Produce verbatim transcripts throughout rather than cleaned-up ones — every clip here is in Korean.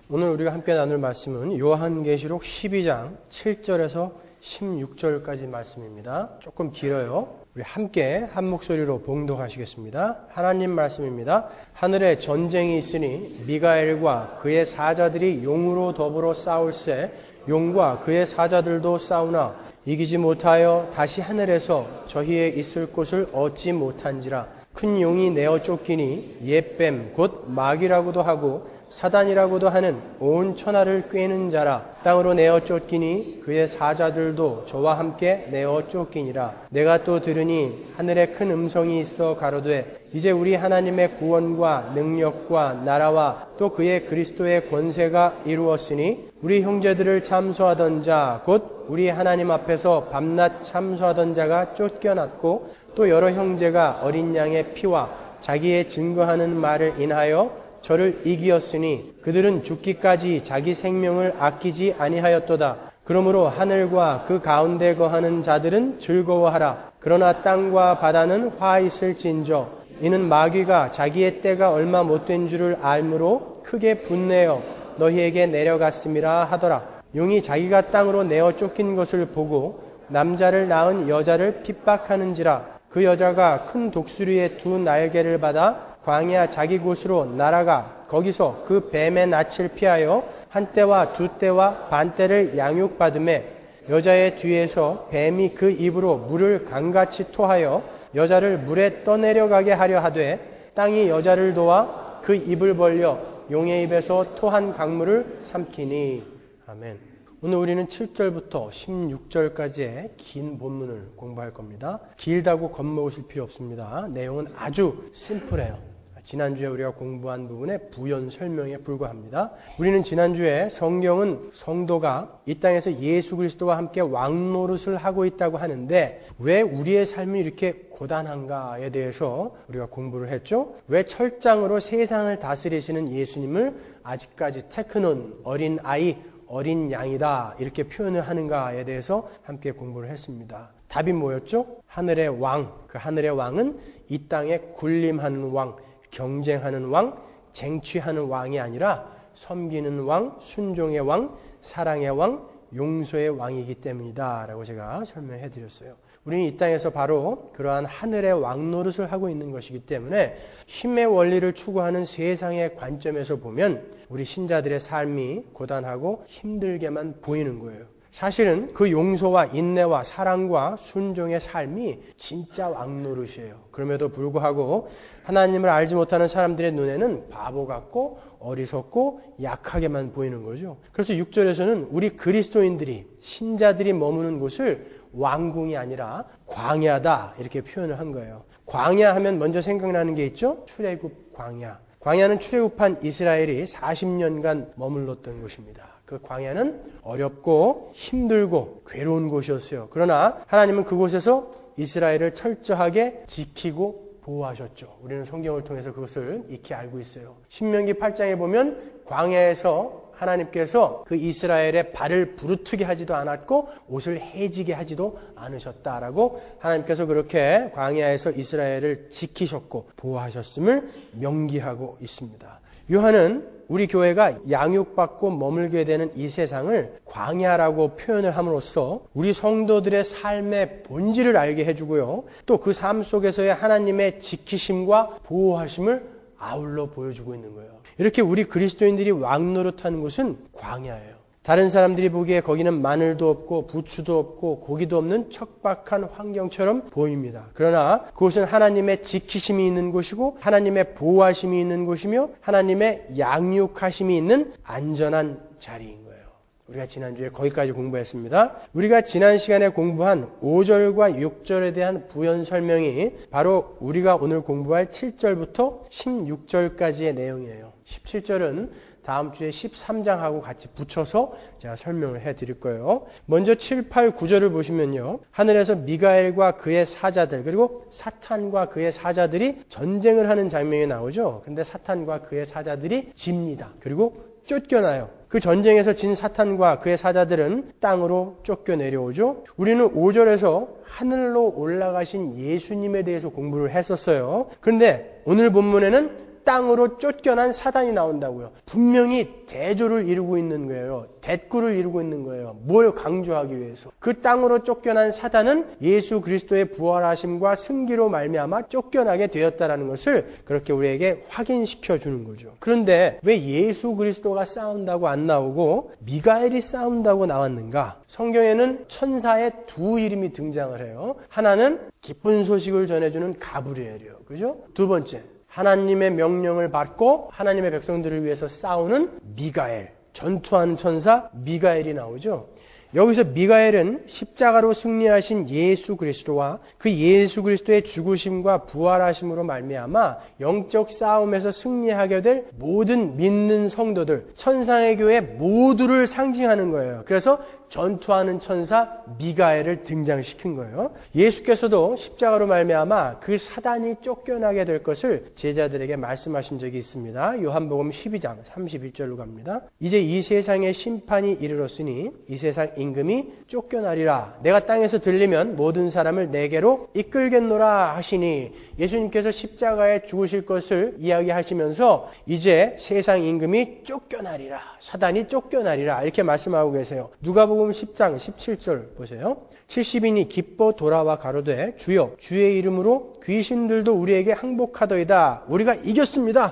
오늘 우리가 함께 나눌 말씀은 요한계시록 십이 장 칠 절에서 십육 절까지 말씀입니다. 조금 길어요. 우리 함께 한 목소리로 봉독하시겠습니다. 하나님 말씀입니다. 하늘에 전쟁이 있으니 미가엘과 그의 사자들이 용으로 더불어 싸울세 용과 그의 사자들도 싸우나 이기지 못하여 다시 하늘에서 저희의 있을 곳을 얻지 못한지라. 큰 용이 내어 쫓기니 옛뱀 곧 마귀라고도 하고 사단이라고도 하는 온 천하를 꿰는 자라. 땅으로 내어 쫓기니 그의 사자들도 저와 함께 내어 쫓기니라. 내가 또 들으니 하늘에 큰 음성이 있어 가로되 이제 우리 하나님의 구원과 능력과 나라와 또 그의 그리스도의 권세가 이루었으니 우리 형제들을 참소하던 자 곧 우리 하나님 앞에서 밤낮 참소하던 자가 쫓겨났고 또 여러 형제가 어린 양의 피와 자기의 증거하는 말을 인하여 저를 이기었으니 그들은 죽기까지 자기 생명을 아끼지 아니하였도다. 그러므로 하늘과 그 가운데 거하는 자들은 즐거워하라. 그러나 땅과 바다는 화 있을진저 이는 마귀가 자기의 때가 얼마 못된 줄을 알므로 크게 분내어 너희에게 내려갔음이라 하더라. 용이 자기가 땅으로 내어 쫓긴 것을 보고 남자를 낳은 여자를 핍박하는지라. 그 여자가 큰 독수리의 두 날개를 받아 광야 자기 곳으로 날아가 거기서 그 뱀의 낯을 피하여 한 때와 두 때와 반 때를 양육받음에 여자의 뒤에서 뱀이 그 입으로 물을 강같이 토하여 여자를 물에 떠내려가게 하려 하되 땅이 여자를 도와 그 입을 벌려 용의 입에서 토한 강물을 삼키니. 아멘. 오늘 우리는 칠 절부터 십육 절까지의 긴 본문을 공부할 겁니다. 길다고 겁먹으실 필요 없습니다. 내용은 아주 심플해요. 지난주에 우리가 공부한 부분의 부연 설명에 불과합니다. 우리는 지난주에 성경은 성도가 이 땅에서 예수 그리스도와 함께 왕노릇을 하고 있다고 하는데 왜 우리의 삶이 이렇게 고단한가에 대해서 우리가 공부를 했죠. 왜 철장으로 세상을 다스리시는 예수님을 아직까지 테크논, 어린 아이, 어린 양이다 이렇게 표현을 하는가에 대해서 함께 공부를 했습니다. 답이 뭐였죠? 하늘의 왕, 그 하늘의 왕은 이 땅에 군림하는 왕, 경쟁하는 왕, 쟁취하는 왕이 아니라 섬기는 왕, 순종의 왕, 사랑의 왕, 용서의 왕이기 때문이다 라고 제가 설명해 드렸어요. 우리는 이 땅에서 바로 그러한 하늘의 왕 노릇을 하고 있는 것이기 때문에 힘의 원리를 추구하는 세상의 관점에서 보면 우리 신자들의 삶이 고단하고 힘들게만 보이는 거예요. 사실은 그 용서와 인내와 사랑과 순종의 삶이 진짜 왕노릇이에요. 그럼에도 불구하고 하나님을 알지 못하는 사람들의 눈에는 바보 같고 어리석고 약하게만 보이는 거죠. 그래서 육 절에서는 우리 그리스도인들이 신자들이 머무는 곳을 왕궁이 아니라 광야다 이렇게 표현을 한 거예요. 광야 하면 먼저 생각나는 게 있죠. 출애굽 광야. 광야는 출애굽한 이스라엘이 사십 년간 머물렀던 곳입니다. 그 광야는 어렵고 힘들고 괴로운 곳이었어요. 그러나 하나님은 그곳에서 이스라엘을 철저하게 지키고 보호하셨죠. 우리는 성경을 통해서 그것을 익히 알고 있어요. 신명기 팔 장에 보면 광야에서 하나님께서 그 이스라엘의 발을 부르트게 하지도 않았고 옷을 해지게 하지도 않으셨다라고 하나님께서 그렇게 광야에서 이스라엘을 지키셨고 보호하셨음을 명기하고 있습니다. 요한은 우리 교회가 양육받고 머물게 되는 이 세상을 광야라고 표현을 함으로써 우리 성도들의 삶의 본질을 알게 해주고요. 또 그 삶 속에서의 하나님의 지키심과 보호하심을 아울러 보여주고 있는 거예요. 이렇게 우리 그리스도인들이 왕노릇하는 곳은 광야예요. 다른 사람들이 보기에 거기는 마늘도 없고 부추도 없고 고기도 없는 척박한 환경처럼 보입니다. 그러나 그곳은 하나님의 지키심이 있는 곳이고 하나님의 보호하심이 있는 곳이며 하나님의 양육하심이 있는 안전한 자리인 거예요. 우리가 지난주에 거기까지 공부했습니다. 우리가 지난 시간에 공부한 오 절과 육 절에 대한 부연 설명이 바로 우리가 오늘 공부할 칠 절부터 십육 절까지의 내용이에요. 십칠 절은 다음 주에 십삼 장하고 같이 붙여서 제가 설명을 해드릴 거예요. 먼저 칠, 팔, 구 절을 보시면요. 하늘에서 미가엘과 그의 사자들 그리고 사탄과 그의 사자들이 전쟁을 하는 장면이 나오죠. 그런데 사탄과 그의 사자들이 집니다. 그리고 쫓겨나요. 그 전쟁에서 진 사탄과 그의 사자들은 땅으로 쫓겨 내려오죠. 우리는 오 절에서 하늘로 올라가신 예수님에 대해서 공부를 했었어요. 그런데 오늘 본문에는 땅으로 쫓겨난 사단이 나온다고요. 분명히 대조를 이루고 있는 거예요. 대꾸를 이루고 있는 거예요. 뭘 강조하기 위해서. 그 땅으로 쫓겨난 사단은 예수 그리스도의 부활하심과 승기로 말미암아 쫓겨나게 되었다라는 것을 그렇게 우리에게 확인시켜 주는 거죠. 그런데 왜 예수 그리스도가 싸운다고 안 나오고 미가엘이 싸운다고 나왔는가? 성경에는 천사의 두 이름이 등장을 해요. 하나는 기쁜 소식을 전해주는 가브리엘이요. 그죠? 두 번째, 하나님의 명령을 받고 하나님의 백성들을 위해서 싸우는 미가엘, 전투하는 천사 미가엘이 나오죠. 여기서 미가엘은 십자가로 승리하신 예수 그리스도와 그 예수 그리스도의 죽으심과 부활하심으로 말미암아 영적 싸움에서 승리하게 될 모든 믿는 성도들, 천상의 교회 모두를 상징하는 거예요. 그래서 전투하는 천사 미가엘을 등장시킨 거예요. 예수께서도 십자가로 말미암아 그 사단이 쫓겨나게 될 것을 제자들에게 말씀하신 적이 있습니다. 요한복음 십이 장 삼십일 절로 갑니다. 이제 이 세상의 심판이 이르렀으니 이 세상 임금이 쫓겨나리라. 내가 땅에서 들리면 모든 사람을 내게로 이끌겠노라 하시니, 예수님께서 십자가에 죽으실 것을 이야기하시면서 이제 세상 임금이 쫓겨나리라, 사단이 쫓겨나리라 이렇게 말씀하고 계세요. 누가복음 십 장 십칠 절 보세요. 칠십 인이 기뻐 돌아와 가로되 주여 주의 이름으로 귀신들도 우리에게 항복하더이다. 우리가 이겼습니다.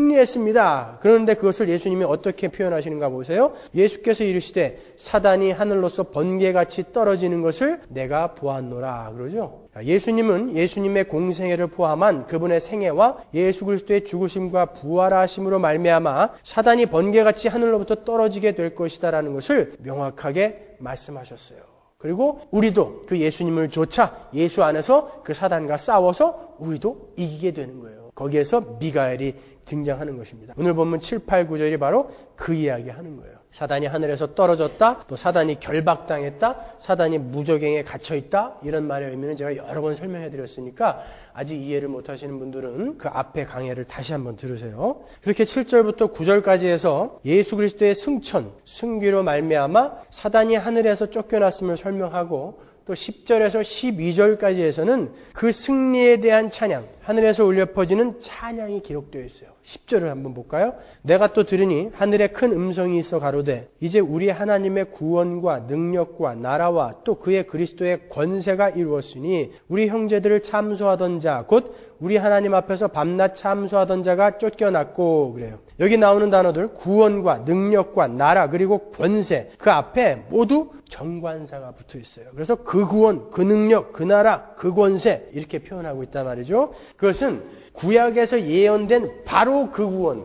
승리했습니다. 그런데 그것을 예수님이 어떻게 표현하시는가 보세요. 예수께서 이르시되 사단이 하늘로서 번개같이 떨어지는 것을 내가 보았노라 그러죠. 예수님은 예수님의 공생애를 포함한 그분의 생애와 예수 그리스도의 죽으심과 부활하심으로 말미암아 사단이 번개같이 하늘로부터 떨어지게 될 것이다라는 것을 명확하게 말씀하셨어요. 그리고 우리도 그 예수님을 좇아 예수 안에서 그 사단과 싸워서 우리도 이기게 되는 거예요. 거기에서 미가엘이 등장하는 것입니다. 오늘 본문 칠, 팔, 구 절이 바로 그 이야기 하는 거예요. 사단이 하늘에서 떨어졌다, 또 사단이 결박당했다, 사단이 무저갱에 갇혀있다, 이런 말의 의미는 제가 여러 번 설명해 드렸으니까 아직 이해를 못하시는 분들은 그 앞에 강해를 다시 한번 들으세요. 그렇게 칠 절부터 구 절까지 해서 예수 그리스도의 승천, 승귀로 말미암아 사단이 하늘에서 쫓겨났음을 설명하고, 또 십 절에서 십이 절까지 해서는 그 승리에 대한 찬양, 하늘에서 울려 퍼지는 찬양이 기록되어 있어요. 십 절을 한번 볼까요? 내가 또 들으니 하늘에 큰 음성이 있어 가로되 이제 우리 하나님의 구원과 능력과 나라와 또 그의 그리스도의 권세가 이루었으니 우리 형제들을 참소하던 자 곧 우리 하나님 앞에서 밤낮 참소하던 자가 쫓겨났고, 그래요. 여기 나오는 단어들 구원과 능력과 나라 그리고 권세, 그 앞에 모두 정관사가 붙어 있어요. 그래서 그 구원, 그 능력, 그 나라, 그 권세 이렇게 표현하고 있단 말이죠. 그것은 구약에서 예언된 바로 그 구원,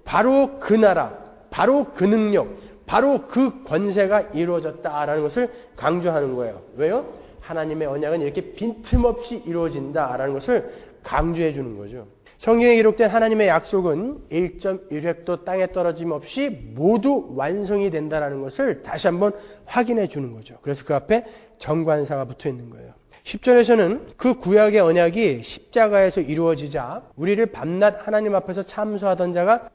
바로 그 나라, 바로 그 능력, 바로 그 권세가 이루어졌다라는 것을 강조하는 거예요. 왜요? 하나님의 언약은 이렇게 빈틈없이 이루어진다라는 것을 강조해 주는 거죠. 성경에 기록된 하나님의 약속은 일 점 일 획도 땅에 떨어짐 없이 모두 완성이 된다는 것을 다시 한번 확인해 주는 거죠. 그래서 그 앞에 정관사가 붙어 있는 거예요. 십 절에서는 그 구약의 언약이 십자가에서 이루어지자 우리를 밤낮 하나님 앞에서 참소하던 자가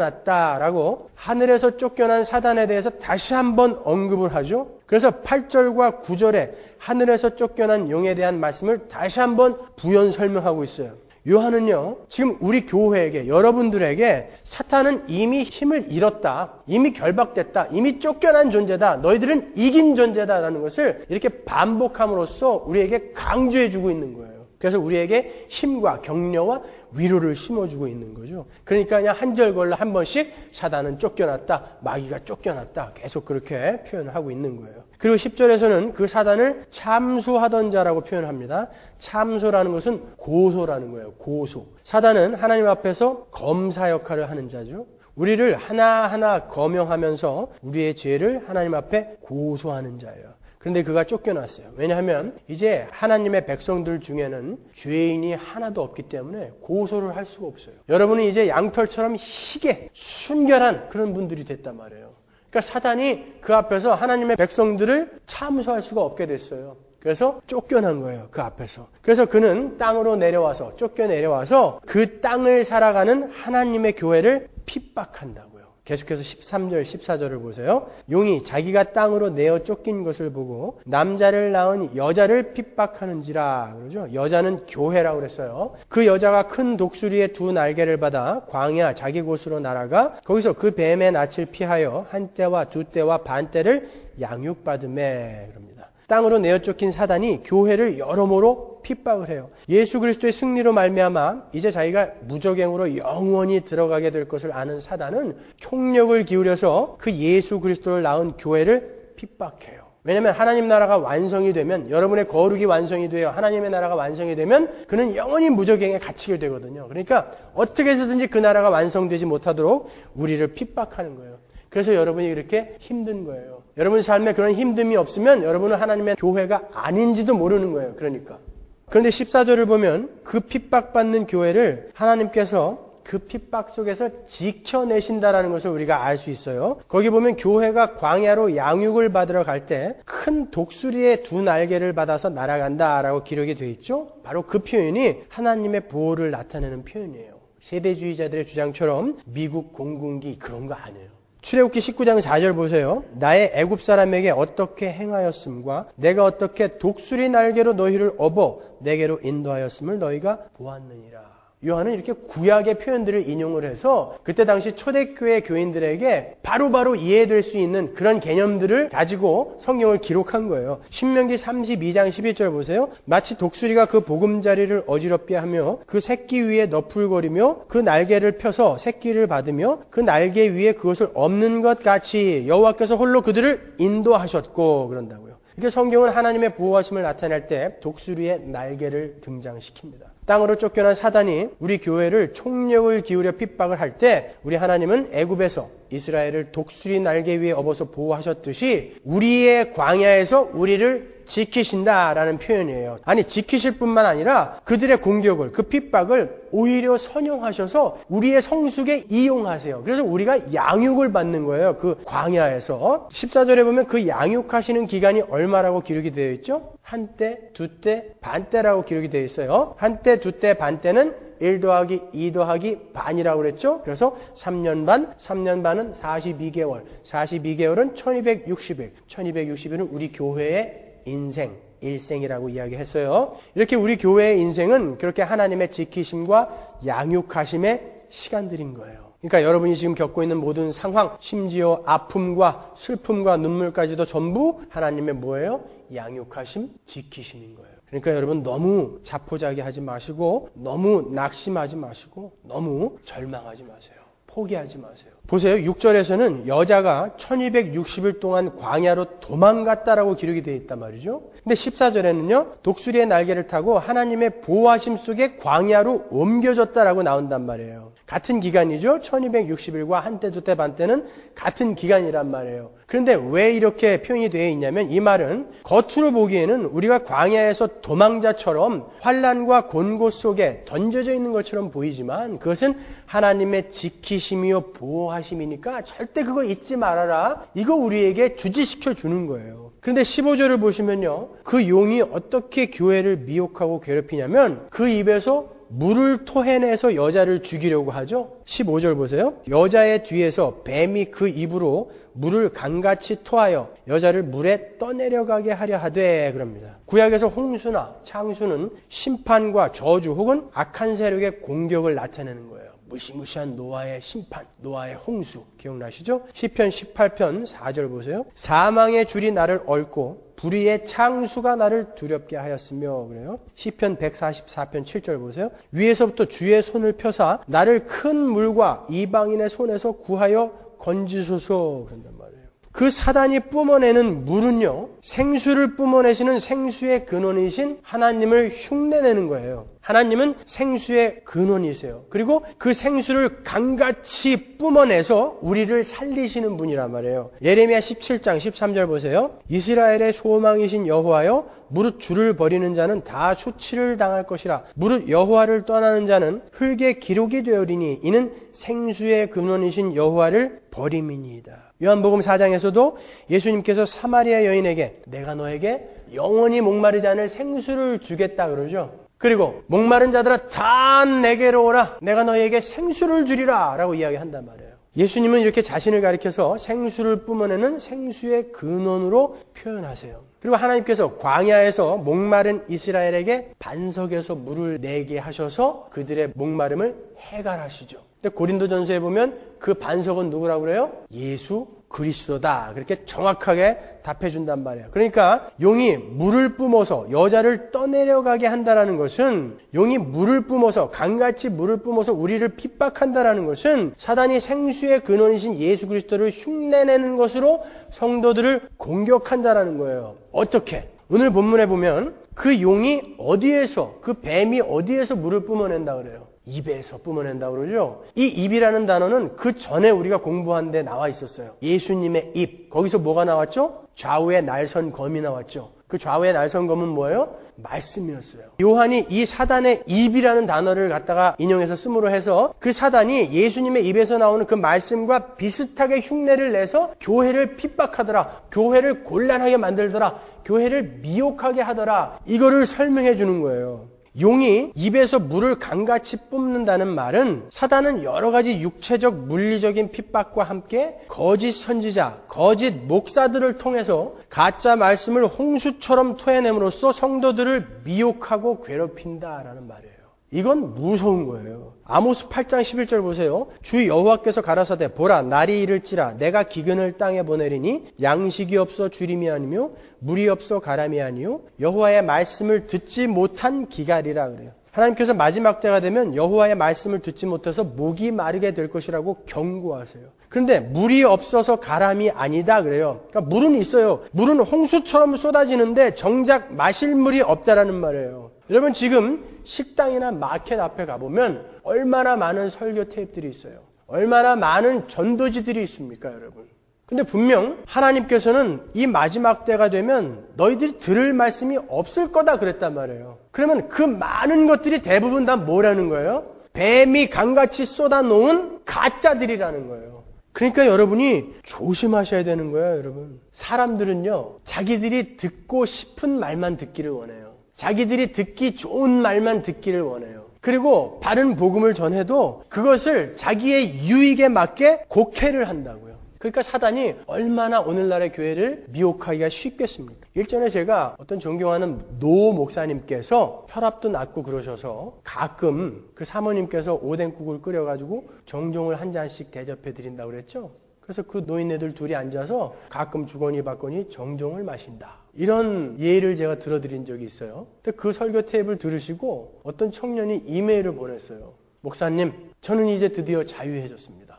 쫓겨났다라고 하늘에서 쫓겨난 사단에 대해서 다시 한번 언급을 하죠. 그래서 팔 절과 구 절에 하늘에서 쫓겨난 용에 대한 말씀을 다시 한번 부연 설명하고 있어요. 요한은요, 지금 우리 교회에게, 여러분들에게 사탄은 이미 힘을 잃었다, 이미 결박됐다, 이미 쫓겨난 존재다, 너희들은 이긴 존재다라는 것을 이렇게 반복함으로써 우리에게 강조해주고 있는 거예요. 그래서 우리에게 힘과 격려와 위로를 심어주고 있는 거죠. 그러니까 그냥 한 절 걸러 한 번씩 사단은 쫓겨났다, 마귀가 쫓겨났다 계속 그렇게 표현을 하고 있는 거예요. 그리고 십 절에서는 그 사단을 참소하던 자라고 표현합니다. 참소라는 것은 고소라는 거예요. 고소. 사단은 하나님 앞에서 검사 역할을 하는 자죠. 우리를 하나하나 거명하면서 우리의 죄를 하나님 앞에 고소하는 자예요. 그런데 그가 쫓겨났어요. 왜냐하면 이제 하나님의 백성들 중에는 죄인이 하나도 없기 때문에 고소를 할 수가 없어요. 여러분은 이제 양털처럼 희게 순결한 그런 분들이 됐단 말이에요. 그러니까 사단이 그 앞에서 하나님의 백성들을 참소할 수가 없게 됐어요. 그래서 쫓겨난 거예요. 그 앞에서. 그래서 그는 땅으로 내려와서, 쫓겨 내려와서 그 땅을 살아가는 하나님의 교회를 핍박한다고요. 계속해서 십삼 절, 십사 절을 보세요. 용이 자기가 땅으로 내어 쫓긴 것을 보고 남자를 낳은 여자를 핍박하는지라. 그러죠. 여자는 교회라고 그랬어요. 그 여자가 큰 독수리의 두 날개를 받아 광야 자기 곳으로 날아가 거기서 그 뱀의 낯을 피하여 한 때와 두 때와 반 때를 양육받음에. 그럽니다. 땅으로 내어 쫓긴 사단이 교회를 여러모로 핍박을 해요. 예수 그리스도의 승리로 말미암아 이제 자기가 무저갱으로 영원히 들어가게 될 것을 아는 사단은 총력을 기울여서 그 예수 그리스도를 낳은 교회를 핍박해요. 왜냐하면 하나님 나라가 완성이 되면, 여러분의 거룩이 완성이 돼요. 하나님의 나라가 완성이 되면 그는 영원히 무저갱에 갇히게 되거든요. 그러니까 어떻게 해서든지 그 나라가 완성되지 못하도록 우리를 핍박하는 거예요. 그래서 여러분이 이렇게 힘든 거예요. 여러분 삶에 그런 힘듦이 없으면 여러분은 하나님의 교회가 아닌지도 모르는 거예요. 그러니까. 그런데 십사 절을 보면 그 핍박받는 교회를 하나님께서 그 핍박 속에서 지켜내신다라는 것을 우리가 알 수 있어요. 거기 보면 교회가 광야로 양육을 받으러 갈 때 큰 독수리의 두 날개를 받아서 날아간다라고 기록이 되어 있죠. 바로 그 표현이 하나님의 보호를 나타내는 표현이에요. 세대주의자들의 주장처럼 미국 공군기 그런 거 아니에요. 출애굽기 십구 장 사 절 보세요. 나의 애굽 사람에게 어떻게 행하였음과 내가 어떻게 독수리 날개로 너희를 업어 내게로 인도하였음을 너희가 보았느니라. 요한은 이렇게 구약의 표현들을 인용을 해서 그때 당시 초대교회 교인들에게 바로바로 이해될 수 있는 그런 개념들을 가지고 성경을 기록한 거예요. 신명기 삼십이 장 십일 절 보세요. 마치 독수리가 그 보금자리를 어지럽게 하며 그 새끼 위에 너풀거리며 그 날개를 펴서 새끼를 받으며 그 날개 위에 그것을 엎는 것 같이 여호와께서 홀로 그들을 인도하셨고 그런다고요. 이게 성경은 하나님의 보호하심을 나타낼 때 독수리의 날개를 등장시킵니다. 땅으로 쫓겨난 사단이 우리 교회를 총력을 기울여 핍박을 할 때 우리 하나님은 애굽에서 이스라엘을 독수리 날개 위에 업어서 보호하셨듯이 우리의 광야에서 우리를 지키신다라는 표현이에요. 아니 지키실 뿐만 아니라 그들의 공격을, 그 핍박을 오히려 선용하셔서 우리의 성숙에 이용하세요. 그래서 우리가 양육을 받는 거예요. 그 광야에서. 십사 절에 보면 그 양육하시는 기간이 얼마라고 기록이 되어 있죠? 한때, 두때, 반때라고 기록이 되어 있어요. 한때, 두때, 반때는 일 더하기 이 더하기 반이라고 그랬죠? 그래서 삼 년 반, 삼 년 반은 사십이 개월, 사십이 개월은 천이백육십 일, 천이백육십 일은 우리 교회의 인생, 일생이라고 이야기했어요. 이렇게 우리 교회의 인생은 그렇게 하나님의 지키심과 양육하심의 시간들인 거예요. 그러니까 여러분이 지금 겪고 있는 모든 상황, 심지어 아픔과 슬픔과 눈물까지도 전부 하나님의 뭐예요? 양육하심, 지키심인 거예요. 그러니까 여러분 너무 자포자기하지 마시고 너무 낙심하지 마시고 너무 절망하지 마세요. 포기하지 마세요. 보세요. 육 절에서는 여자가 천이백육십 일 동안 광야로 도망갔다라고 기록이 되어 있단 말이죠. 근데 십사 절에는요. 독수리의 날개를 타고 하나님의 보호하심 속에 광야로 옮겨졌다라고 나온단 말이에요. 같은 기간이죠. 천이백육십 일과 한때, 두때, 반때는 같은 기간이란 말이에요. 그런데 왜 이렇게 표현이 되어 있냐면 이 말은 겉으로 보기에는 우리가 광야에서 도망자처럼 환난과 곤고 속에 던져져 있는 것처럼 보이지만 그것은 하나님의 지키심이요 보호하심이니까 절대 그거 잊지 말아라. 이거 우리에게 주지시켜 주는 거예요. 그런데 십오 절을 보시면요. 그 용이 어떻게 교회를 미혹하고 괴롭히냐면 그 입에서 물을 토해내서 여자를 죽이려고 하죠. 십오 절 보세요. 여자의 뒤에서 뱀이 그 입으로 물을 강같이 토하여 여자를 물에 떠내려가게 하려 하되 그럽니다. 구약에서 홍수나 창수는 심판과 저주 혹은 악한 세력의 공격을 나타내는 거예요. 무시무시한 노아의 심판, 노아의 홍수 기억나시죠? 시편 십팔 편 사 절 보세요. 사망의 줄이 나를 얽고 불의의 창수가 나를 두렵게 하였으며 그래요. 시편 백사십사 편 칠 절 보세요. 위에서부터 주의 손을 펴사 나를 큰 물과 이방인의 손에서 구하여 건지소서 그런단 말이에요. 그 사단이 뿜어내는 물은요. 생수를 뿜어내시는 생수의 근원이신 하나님을 흉내내는 거예요. 하나님은 생수의 근원이세요. 그리고 그 생수를 강같이 뿜어내서 우리를 살리시는 분이란 말이에요. 예레미야 십칠 장 십삼 절 보세요. 이스라엘의 소망이신 여호와여 무릇 주를 버리는 자는 다 수치를 당할 것이라. 무릇 여호와를 떠나는 자는 흙에 기록이 되어리니 이는 생수의 근원이신 여호와를 버림이니이다. 요한복음 사 장에서도 예수님께서 사마리아 여인에게 내가 너에게 영원히 목마르지 않을 생수를 주겠다 그러죠. 그리고 목마른 자들아 다 내게로 오라. 내가 너희에게 생수를 주리라 라고 이야기한단 말이에요. 예수님은 이렇게 자신을 가리켜서 생수를 뿜어내는 생수의 근원으로 표현하세요. 그리고 하나님께서 광야에서 목마른 이스라엘에게 반석에서 물을 내게 하셔서 그들의 목마름을 해갈하시죠. 근데 고린도전서에 보면 그 반석은 누구라고 그래요? 예수 그리스도다. 그렇게 정확하게 답해준단 말이에요. 그러니까 용이 물을 뿜어서 여자를 떠내려가게 한다는 것은, 용이 물을 뿜어서 강같이 물을 뿜어서 우리를 핍박한다는 것은 사단이 생수의 근원이신 예수 그리스도를 흉내내는 것으로 성도들을 공격한다는 거예요. 어떻게? 오늘 본문에 보면 그 용이 어디에서, 그 뱀이 어디에서 물을 뿜어낸다 그래요? 입에서 뿜어낸다고 그러죠. 이 입이라는 단어는 그 전에 우리가 공부한 데 나와 있었어요. 예수님의 입. 거기서 뭐가 나왔죠? 좌우의 날선 검이 나왔죠. 그 좌우의 날선 검은 뭐예요? 말씀이었어요. 요한이 이 사단의 입이라는 단어를 갖다가 인용해서 쓰므로 해서 그 사단이 예수님의 입에서 나오는 그 말씀과 비슷하게 흉내를 내서 교회를 핍박하더라. 교회를 곤란하게 만들더라. 교회를 미혹하게 하더라. 이거를 설명해 주는 거예요. 용이 입에서 물을 강같이 뿜는다는 말은 사단은 여러 가지 육체적 물리적인 핍박과 함께 거짓 선지자, 거짓 목사들을 통해서 가짜 말씀을 홍수처럼 토해냄으로써 성도들을 미혹하고 괴롭힌다라는 말이에요. 이건 무서운 거예요. 아모스 팔 장 십일 절 보세요. 주 여호와께서 가라사대 보라 날이 이를지라 내가 기근을 땅에 보내리니 양식이 없어 주림이 아니며 물이 없어 가람이 아니요 여호와의 말씀을 듣지 못한 기갈이라 그래요. 하나님께서 마지막 때가 되면 여호와의 말씀을 듣지 못해서 목이 마르게 될 것이라고 경고하세요. 그런데 물이 없어서 가람이 아니다 그래요. 그러니까 물은 있어요. 물은 홍수처럼 쏟아지는데 정작 마실 물이 없다라는 말이에요. 여러분 지금 식당이나 마켓 앞에 가보면 얼마나 많은 설교 테이프들이 있어요. 얼마나 많은 전도지들이 있습니까 여러분. 근데 분명 하나님께서는 이 마지막 때가 되면 너희들이 들을 말씀이 없을 거다 그랬단 말이에요. 그러면 그 많은 것들이 대부분 다 뭐라는 거예요? 뱀이 강같이 쏟아놓은 가짜들이라는 거예요. 그러니까 여러분이 조심하셔야 되는 거예요 여러분. 사람들은요 자기들이 듣고 싶은 말만 듣기를 원해요. 자기들이 듣기 좋은 말만 듣기를 원해요. 그리고 바른 복음을 전해도 그것을 자기의 유익에 맞게 곡해를 한다고요. 그러니까 사단이 얼마나 오늘날의 교회를 미혹하기가 쉽겠습니까? 일전에 제가 어떤 존경하는 노 목사님께서 혈압도 낮고 그러셔서 가끔 그 사모님께서 오뎅국을 끓여가지고 정종을 한 잔씩 대접해 드린다고 그랬죠. 그래서 그 노인네들 둘이 앉아서 가끔 주거니 받거니 정종을 마신다. 이런 예를 제가 들어드린 적이 있어요. 근데 그 설교 테이프를 들으시고 어떤 청년이 이메일을 보냈어요. 목사님, 저는 이제 드디어 자유해졌습니다.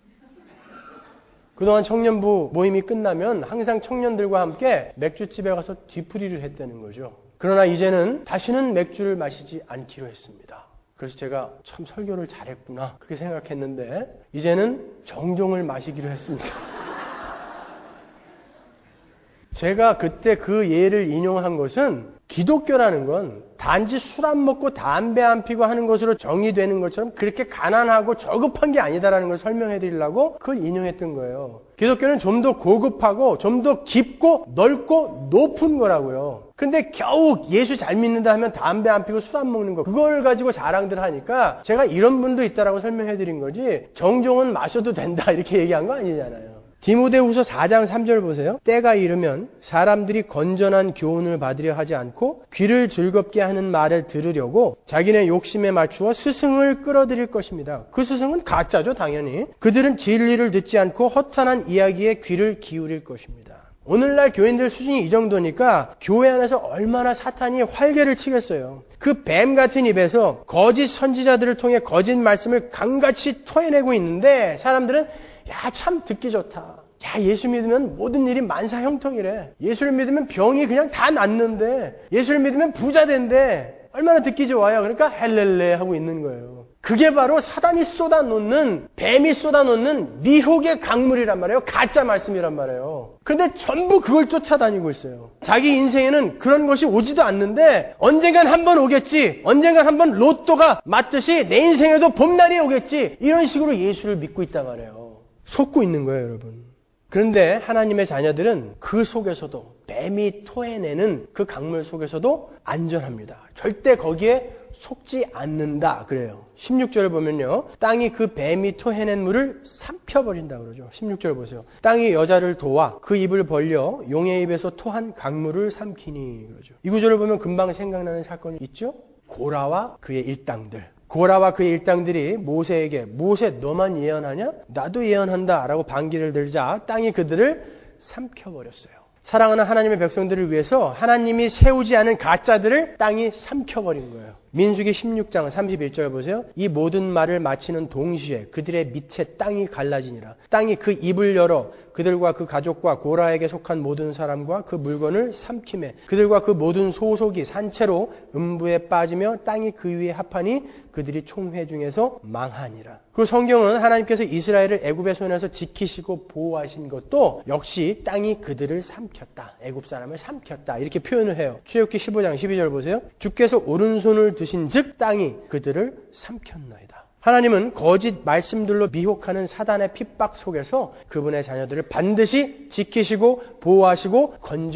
그동안 청년부 모임이 끝나면 항상 청년들과 함께 맥주집에 가서 뒤풀이를 했다는 거죠. 그러나 이제는 다시는 맥주를 마시지 않기로 했습니다. 그래서 제가 참 설교를 잘했구나 그렇게 생각했는데 이제는 정종을 마시기로 했습니다. 제가 그때 그 예를 인용한 것은 기독교라는 건 단지 술 안 먹고 담배 안 피고 하는 것으로 정의되는 것처럼 그렇게 가난하고 저급한 게 아니다라는 걸 설명해 드리려고 그걸 인용했던 거예요. 기독교는 좀 더 고급하고 좀 더 깊고 넓고 높은 거라고요. 근데 겨우 예수 잘 믿는다 하면 담배 안 피고 술 안 먹는 거 그걸 가지고 자랑들 하니까 제가 이런 분도 있다라고 설명해 드린 거지 정종은 마셔도 된다 이렇게 얘기한 거 아니잖아요. 디모데후서 사 장 삼 절 보세요. 때가 이르면 사람들이 건전한 교훈을 받으려 하지 않고 귀를 즐겁게 하는 말을 들으려고 자기네 욕심에 맞추어 스승을 끌어들일 것입니다. 그 스승은 가짜죠 당연히. 그들은 진리를 듣지 않고 허탄한 이야기에 귀를 기울일 것입니다. 오늘날 교인들 수준이 이 정도니까 교회 안에서 얼마나 사탄이 활개를 치겠어요. 그 뱀 같은 입에서 거짓 선지자들을 통해 거짓 말씀을 강같이 토해내고 있는데 사람들은 야, 참 듣기 좋다. 야, 예수 믿으면 모든 일이 만사형통이래. 예수를 믿으면 병이 그냥 다 낫는데, 예수를 믿으면 부자 된대. 얼마나 듣기 좋아요. 그러니까 헬렐레 하고 있는 거예요. 그게 바로 사단이 쏟아놓는, 뱀이 쏟아놓는 미혹의 강물이란 말이에요. 가짜 말씀이란 말이에요. 그런데 전부 그걸 쫓아다니고 있어요. 자기 인생에는 그런 것이 오지도 않는데 언젠간 한번 오겠지. 언젠간 한번 로또가 맞듯이 내 인생에도 봄날이 오겠지. 이런 식으로 예수를 믿고 있단 말이에요. 속고 있는 거예요, 여러분. 그런데 하나님의 자녀들은 그 속에서도 뱀이 토해내는 그 강물 속에서도 안전합니다. 절대 거기에 속지 않는다 그래요. 십육 절을 보면요. 땅이 그 뱀이 토해낸 물을 삼켜버린다 그러죠. 십육 절 보세요. 땅이 여자를 도와 그 입을 벌려 용의 입에서 토한 강물을 삼키니 그러죠. 이 구절을 보면 금방 생각나는 사건이 있죠. 고라와 그의 일당들. 고라와 그의 일당들이 모세에게 모세 너만 예언하냐? 나도 예언한다 라고 반기를 들자 땅이 그들을 삼켜버렸어요. 사랑하는 하나님의 백성들을 위해서 하나님이 세우지 않은 가짜들을 땅이 삼켜버린 거예요. 민수기 십육 장 삼십일 절 보세요. 이 모든 말을 마치는 동시에 그들의 밑에 땅이 갈라지니라. 땅이 그 입을 열어 그들과 그 가족과 고라에게 속한 모든 사람과 그 물건을 삼키매 그들과 그 모든 소속이 산채로 음부에 빠지며 땅이 그 위에 합하니 그들이 총회 중에서 망하니라. 그리고 성경은 하나님께서 이스라엘을 애굽의 손에서 지키시고 보호하신 것도 역시 땅이 그들을 삼켰다. 애굽 사람을 삼켰다. 이렇게 표현을 해요. 출애굽기 십오 장 십이 절 보세요. 주께서 오른손을 드신 즉 땅이 그들을 삼켰나이다. 하나님은 거짓 말씀들로 미혹하는 사단의 핍박 속에서 그분의 자녀들을 반드시 지키시고 보호하시고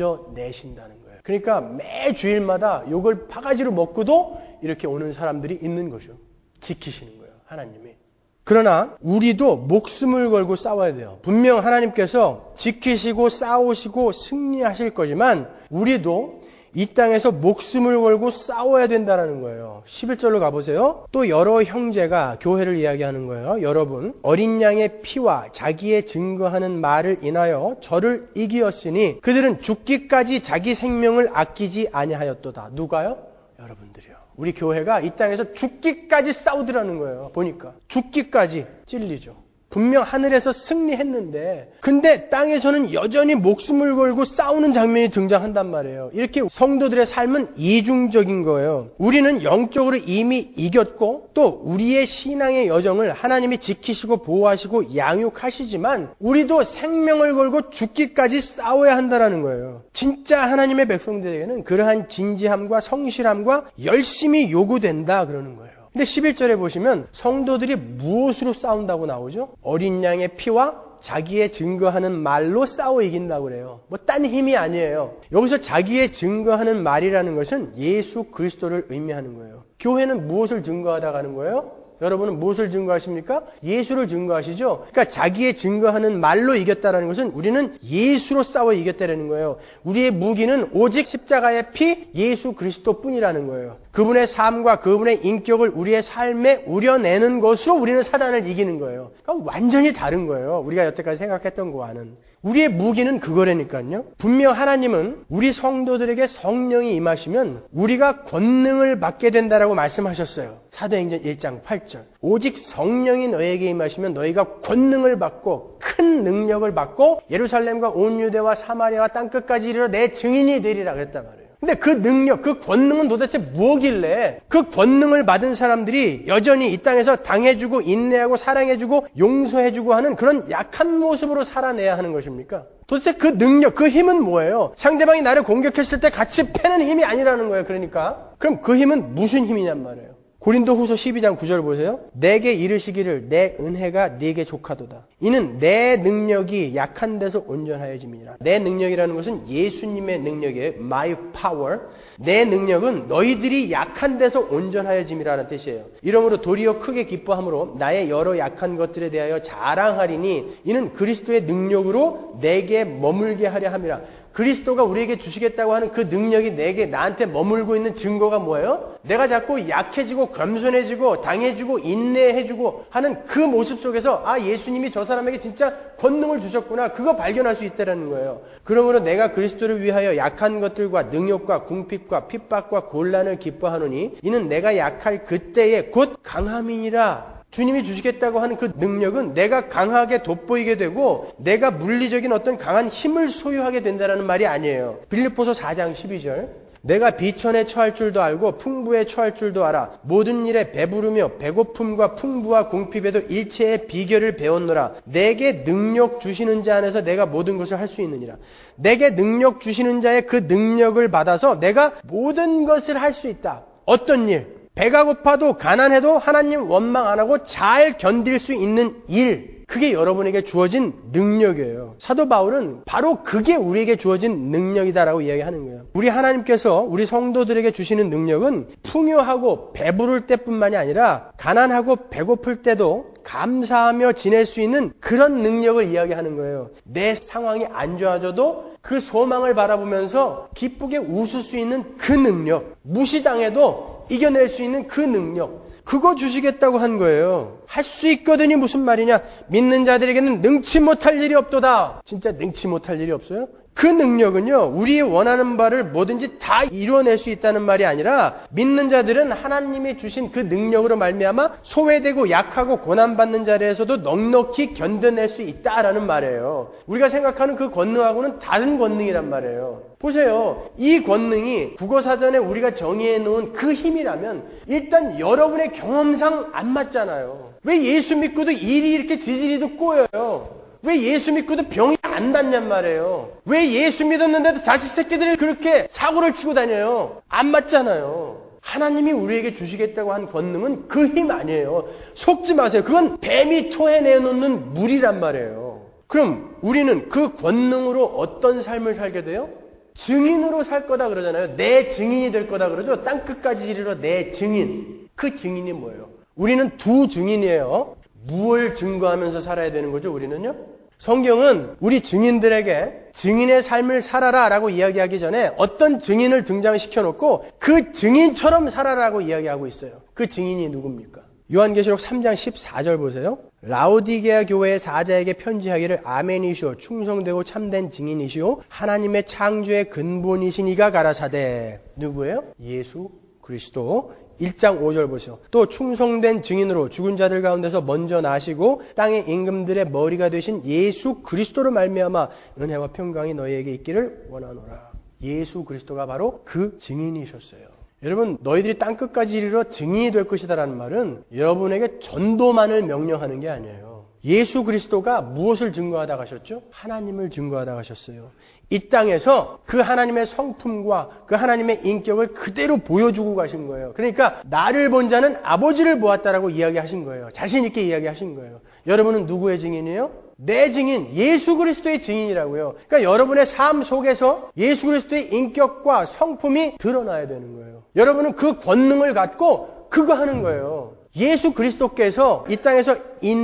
건져내신다는 거예요. 그러니까 매 주일마다 욕을 바가지로 먹고도 이렇게 오는 사람들이 있는 거죠. 지키시는 거예요. 하나님이. 그러나 우리도 목숨을 걸고 싸워야 돼요. 분명 하나님께서 지키시고 싸우시고 승리하실 거지만 우리도 이 땅에서 목숨을 걸고 싸워야 된다는 거예요. 십일 절로 가보세요. 또 여러 형제가 교회를 이야기하는 거예요. 여러분 어린 양의 피와 자기의 증거하는 말을 인하여 저를 이기었으니 그들은 죽기까지 자기 생명을 아끼지 아니하였도다. 누가요? 여러분들이요. 우리 교회가 이 땅에서 죽기까지 싸우더라는 거예요. 보니까 죽기까지 찔리죠. 분명 하늘에서 승리했는데 근데 땅에서는 여전히 목숨을 걸고 싸우는 장면이 등장한단 말이에요. 이렇게 성도들의 삶은 이중적인 거예요. 우리는 영적으로 이미 이겼고 또 우리의 신앙의 여정을 하나님이 지키시고 보호하시고 양육하시지만 우리도 생명을 걸고 죽기까지 싸워야 한다는 거예요. 진짜 하나님의 백성들에게는 그러한 진지함과 성실함과 열심히 요구된다 그러는 거예요. 근데 십일 절에 보시면 성도들이 무엇으로 싸운다고 나오죠? 어린 양의 피와 자기의 증거하는 말로 싸워 이긴다고 그래요. 뭐 딴 힘이 아니에요. 여기서 자기의 증거하는 말이라는 것은 예수 그리스도를 의미하는 거예요. 교회는 무엇을 증거하다 가는 거예요? 여러분은 무엇을 증거하십니까? 예수를 증거하시죠? 그러니까 자기의 증거하는 말로 이겼다는 것은 우리는 예수로 싸워 이겼다는 거예요. 우리의 무기는 오직 십자가의 피 예수 그리스도뿐이라는 거예요. 그분의 삶과 그분의 인격을 우리의 삶에 우려내는 것으로 우리는 사단을 이기는 거예요. 그러니까 완전히 다른 거예요. 우리가 여태까지 생각했던 거와는. 우리의 무기는 그거라니까요. 분명 하나님은 우리 성도들에게 성령이 임하시면 우리가 권능을 받게 된다라고 말씀하셨어요. 사도행전 일 장 팔 절. 오직 성령이 너에게 임하시면 너희가 권능을 받고 큰 능력을 받고 예루살렘과 온 유대와 사마리아와 땅끝까지 이르러 내 증인이 되리라 그랬단 말이에요. 근데 그 능력, 그 권능은 도대체 무엇길래 그 권능을 받은 사람들이 여전히 이 땅에서 당해주고 인내하고 사랑해주고 용서해주고 하는 그런 약한 모습으로 살아내야 하는 것입니까? 도대체 그 능력, 그 힘은 뭐예요? 상대방이 나를 공격했을 때 같이 패는 힘이 아니라는 거예요. 그러니까 그럼 그 힘은 무슨 힘이냔 말이에요. 고린도후서 십이 장 구 절 보세요. 내게 이르시기를 내 은혜가 네게 족하도다. 이는 내 능력이 약한 데서 온전하여짐이니라. 내 능력이라는 것은 예수님의 능력이에요. My power. 내 능력은 너희들이 약한 데서 온전하여짐이라는 뜻이에요. 이러므로 도리어 크게 기뻐함으로 나의 여러 약한 것들에 대하여 자랑하리니 이는 그리스도의 능력으로 내게 머물게 하려 함이라. 그리스도가 우리에게 주시겠다고 하는 그 능력이 내게 나한테 머물고 있는 증거가 뭐예요? 내가 자꾸 약해지고 겸손해지고 당해주고 인내해주고 하는 그 모습 속에서 아 예수님이 저 사람에게 진짜 권능을 주셨구나 그거 발견할 수 있다는 거예요. 그러므로 내가 그리스도를 위하여 약한 것들과 능욕과 궁핍과 핍박과 곤란을 기뻐하노니 이는 내가 약할 그때에 곧 강함이니라. 주님이 주시겠다고 하는 그 능력은 내가 강하게 돋보이게 되고 내가 물리적인 어떤 강한 힘을 소유하게 된다는 말이 아니에요. 빌립보서 사 장 십이 절. 내가 비천에 처할 줄도 알고 풍부에 처할 줄도 알아. 모든 일에 배부르며 배고픔과 풍부와 궁핍에도 일체의 비결을 배웠노라. 내게 능력 주시는 자 안에서 내가 모든 것을 할 수 있느니라. 내게 능력 주시는 자의 그 능력을 받아서 내가 모든 것을 할 수 있다. 어떤 일? 배가 고파도 가난해도 하나님 원망 안 하고 잘 견딜 수 있는 일. 그게 여러분에게 주어진 능력이에요. 사도 바울은 바로 그게 우리에게 주어진 능력이다라고 이야기하는 거예요. 우리 하나님께서 우리 성도들에게 주시는 능력은 풍요하고 배부를 때뿐만이 아니라 가난하고 배고플 때도 감사하며 지낼 수 있는 그런 능력을 이야기하는 거예요. 내 상황이 안 좋아져도 그 소망을 바라보면서 기쁘게 웃을 수 있는 그 능력, 무시당해도 이겨낼 수 있는 그 능력, 그거 주시겠다고 한 거예요. 할 수 있거든이 무슨 말이냐? 믿는 자들에게는 능치 못할 일이 없도다. 진짜 능치 못할 일이 없어요? 그 능력은요, 우리의 원하는 바를 뭐든지 다 이루어낼 수 있다는 말이 아니라 믿는 자들은 하나님이 주신 그 능력으로 말미암아 소외되고 약하고 고난받는 자리에서도 넉넉히 견뎌낼 수 있다라는 말이에요. 우리가 생각하는 그 권능하고는 다른 권능이란 말이에요. 보세요. 이 권능이 국어사전에 우리가 정의해 놓은 그 힘이라면 일단 여러분의 경험상 안 맞잖아요. 왜 예수 믿고도 일이 이렇게 지지리도 꼬여요? 왜 예수 믿고도 병이 안 낫냔 말이에요. 왜 예수 믿었는데도 자식 새끼들이 그렇게 사고를 치고 다녀요? 안 맞잖아요. 하나님이 우리에게 주시겠다고 한 권능은 그 힘 아니에요. 속지 마세요. 그건 뱀이 토해내놓는 물이란 말이에요. 그럼 우리는 그 권능으로 어떤 삶을 살게 돼요? 증인으로 살 거다 그러잖아요. 내 증인이 될 거다 그러죠. 땅끝까지 이르러 내 증인. 그 증인이 뭐예요? 우리는 두 증인이에요. 무엇을 증거하면서 살아야 되는 거죠, 우리는요? 성경은 우리 증인들에게 증인의 삶을 살아라 라고 이야기하기 전에 어떤 증인을 등장시켜 놓고 그 증인처럼 살아라고 이야기하고 있어요. 그 증인이 누굽니까? 요한계시록 삼 장 십사 절 보세요. 라오디게아 교회의 사자에게 편지하기를 아멘이시오 충성되고 참된 증인이시오 하나님의 창조의 근본이신 이가 가라사대. 누구예요? 예수 그리스도. 일 장 오 절 보세요. 또 충성된 증인으로 죽은 자들 가운데서 먼저 나시고 땅의 임금들의 머리가 되신 예수 그리스도로 말미암아 은혜와 평강이 너희에게 있기를 원하노라. 예수 그리스도가 바로 그 증인이셨어요. 여러분, 너희들이 땅끝까지 이르러 증인이 될 것이다라는 말은 여러분에게 전도만을 명령하는 게 아니에요. 예수 그리스도가 무엇을 증거하다 가셨죠? 하나님을 증거하다 가셨어요. 이 땅에서 그 하나님의 성품과 그 하나님의 인격을 그대로 보여주고 가신 거예요. 그러니까 나를 본 자는 아버지를 보았다라고 이야기하신 거예요. 자신 있게 이야기하신 거예요. 여러분은 누구의 증인이에요? 내 증인, 예수 그리스도의 증인이라고요. 그러니까 여러분의 삶 속에서 예수 그리스도의 인격과 성품이 드러나야 되는 거예요. 여러분은 그 권능을 갖고 그거 하는 거예요. 예수 그리스도께서 이 땅에서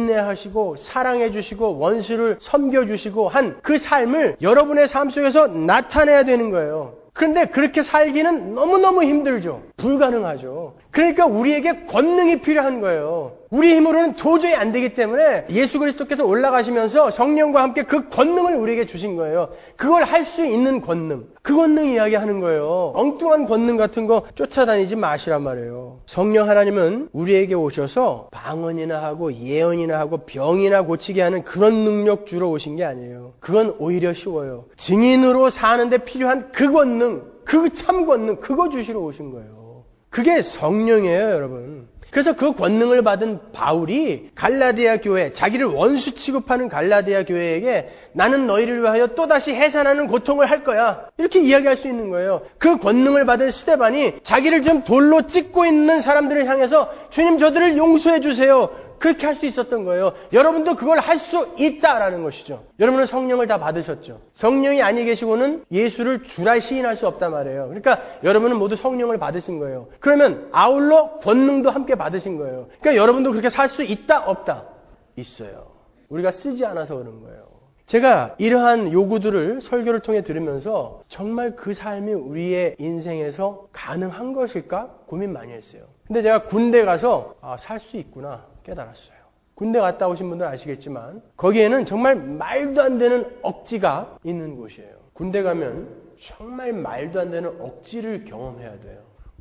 인내하시고 사랑해 주시고 원수를 섬겨 주시고 한 그 삶을 여러분의 삶 속에서 나타내야 되는 거예요. 그런데 그렇게 살기는 너무너무 힘들죠. 불가능하죠. 그러니까 우리에게 권능이 필요한 거예요. 우리 힘으로는 도저히 안 되기 때문에 예수 그리스도께서 올라가시면서 성령과 함께 그 권능을 우리에게 주신 거예요. 그걸 할 수 있는 권능. 그 권능 이야기하는 거예요. 엉뚱한 권능 같은 거 쫓아다니지 마시란 말이에요. 성령 하나님은 우리에게 오셔서 방언이나 하고 예언이나 하고 병이나 고치게 하는 그런 능력 주러 오신 게 아니에요. 그건 오히려 쉬워요. 증인으로 사는데 필요한 그 권능, 그 참 권능, 그거 주시러 오신 거예요. 그게 성령이에요, 여러분. 그래서 그 권능을 받은 바울이 갈라디아 교회, 자기를 원수 취급하는 갈라디아 교회에게 나는 너희를 위하여 또다시 해산하는 고통을 할 거야. 이렇게 이야기할 수 있는 거예요. 그 권능을 받은 스데반이 자기를 지금 돌로 찍고 있는 사람들을 향해서 주님 저들을 용서해 주세요. 그렇게 할 수 있었던 거예요. 여러분도 그걸 할 수 있다라는 것이죠. 여러분은 성령을 다 받으셨죠. 성령이 아니 계시고는 예수를 주라 시인할 수 없단 말이에요. 그러니까 여러분은 모두 성령을 받으신 거예요. 그러면 아울러 권능도 함께 받으신 거예요. 그러니까 여러분도 그렇게 살 수 있다 없다? 있어요. 우리가 쓰지 않아서 그런 거예요. 제가 이러한 요구들을 설교를 통해 들으면서 정말 그 삶이 우리의 인생에서 가능한 것일까 고민 많이 했어요. 근데 제가 군대 가서 아, 살 수 있구나 깨달았어요. 군대 갔다 오신 분들은 아시겠지만 거기에는 정말 말도 안 되는 억지가 있는 곳이에요. 군대 가면 정말 말도 안 되는 억지를 경험해야 돼요.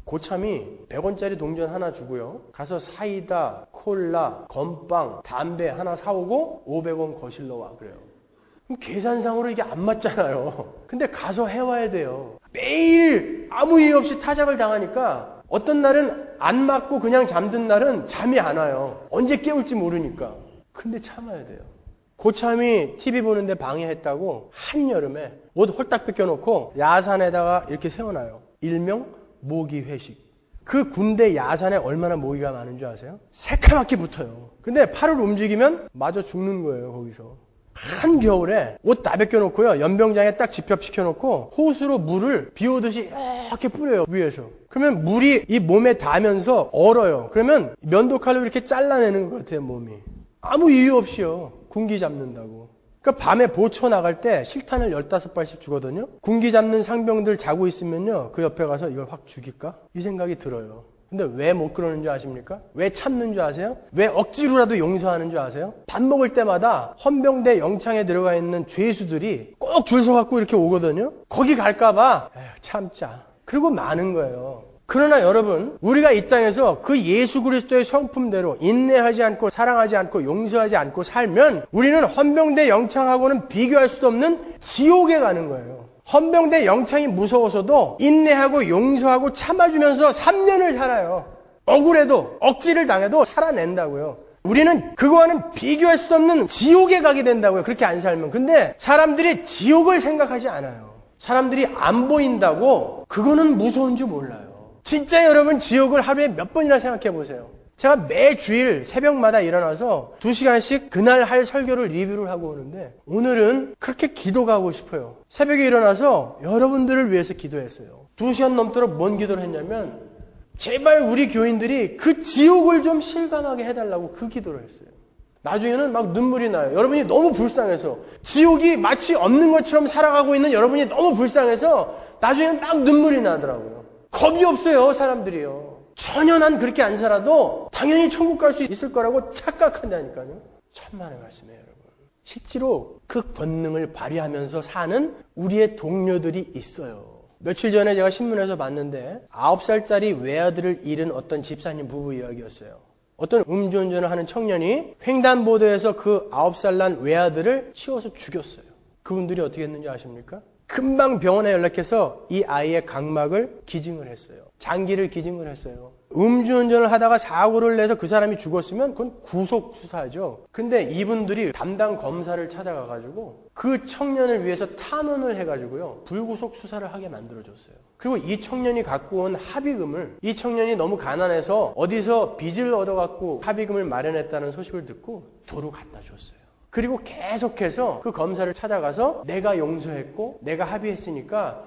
고참이 백 원짜리 동전 하나 주고요. 가서 사이다, 콜라, 건빵, 담배 하나 사오고 오백 원 거실러 와 그래요. 그럼 계산상으로 이게 안 맞잖아요. 근데 가서 해와야 돼요. 매일 아무 이유 없이 타작을 당하니까 어떤 날은 안 맞고 그냥 잠든 날은 잠이 안 와요. 언제 깨울지 모르니까. 근데 참아야 돼요. 고참이 티비 보는데 방해했다고 한여름에 옷 홀딱 벗겨놓고 야산에다가 이렇게 세워놔요. 일명 모기 회식. 그 군대 야산에 얼마나 모기가 많은 줄 아세요? 새카맣게 붙어요. 근데 팔을 움직이면 마저 죽는 거예요, 거기서. 한겨울에 옷 다 벗겨놓고요. 연병장에 딱 집합시켜놓고 호수로 물을 비 오듯이 이렇게 뿌려요, 위에서. 그러면 물이 이 몸에 닿으면서 얼어요. 그러면 면도칼로 이렇게 잘라내는 것 같아요, 몸이. 아무 이유 없이요. 군기 잡는다고. 그러니까 밤에 보초 나갈 때 실탄을 열다섯 발씩 주거든요. 군기 잡는 상병들 자고 있으면요. 그 옆에 가서 이걸 확 죽일까? 이 생각이 들어요. 근데 왜 못 그러는 줄 아십니까? 왜 참는 줄 아세요? 왜 억지로라도 용서하는 줄 아세요? 밥 먹을 때마다 헌병대 영창에 들어가 있는 죄수들이 꼭 줄 서갖고 이렇게 오거든요. 거기 갈까봐 에휴, 참자. 그리고 많은 거예요. 그러나 여러분, 우리가 이 땅에서 그 예수 그리스도의 성품대로 인내하지 않고 사랑하지 않고 용서하지 않고 살면 우리는 헌병대 영창하고는 비교할 수도 없는 지옥에 가는 거예요. 헌병대 영창이 무서워서도 인내하고 용서하고 참아주면서 삼 년을 살아요. 억울해도 억지를 당해도 살아낸다고요. 우리는 그거와는 비교할 수 없는 지옥에 가게 된다고요. 그렇게 안 살면. 근데 사람들이 지옥을 생각하지 않아요. 사람들이 안 보인다고 그거는 무서운 줄 몰라요. 진짜 여러분 지옥을 하루에 몇 번이나 생각해 보세요. 제가 매주일 새벽마다 일어나서 두 시간씩 그날 할 설교를 리뷰를 하고 오는데 오늘은 그렇게 기도가 하고 싶어요. 새벽에 일어나서 여러분들을 위해서 기도했어요. 두 시간 넘도록 뭔 기도를 했냐면 제발 우리 교인들이 그 지옥을 좀 실감하게 해달라고 그 기도를 했어요. 나중에는 막 눈물이 나요. 여러분이 너무 불쌍해서 지옥이 마치 없는 것처럼 살아가고 있는 여러분이 너무 불쌍해서 나중에는 막 눈물이 나더라고요. 겁이 없어요, 사람들이요. 전혀 난 그렇게 안 살아도 당연히 천국 갈 수 있을 거라고 착각한다니까요. 천만의 말씀이에요, 여러분. 실제로 그 권능을 발휘하면서 사는 우리의 동료들이 있어요. 며칠 전에 제가 신문에서 봤는데 아홉 살짜리 외아들을 잃은 어떤 집사님 부부 이야기였어요. 어떤 음주운전을 하는 청년이 횡단보도에서 그 아홉 살 난 외아들을 치워서 죽였어요. 그분들이 어떻게 했는지 아십니까? 금방 병원에 연락해서 이 아이의 각막을 기증을 했어요. 장기를 기증을 했어요. 음주운전을 하다가 사고를 내서 그 사람이 죽었으면 그건 구속수사죠. 근데 이분들이 담당 검사를 찾아가가지고 그 청년을 위해서 탄원을 해가지고요. 불구속 수사를 하게 만들어줬어요. 그리고 이 청년이 갖고 온 합의금을 이 청년이 너무 가난해서 어디서 빚을 얻어갖고 합의금을 마련했다는 소식을 듣고 도로 갖다 줬어요. 그리고 계속해서 그 검사를 찾아가서 내가 용서했고 내가 합의했으니까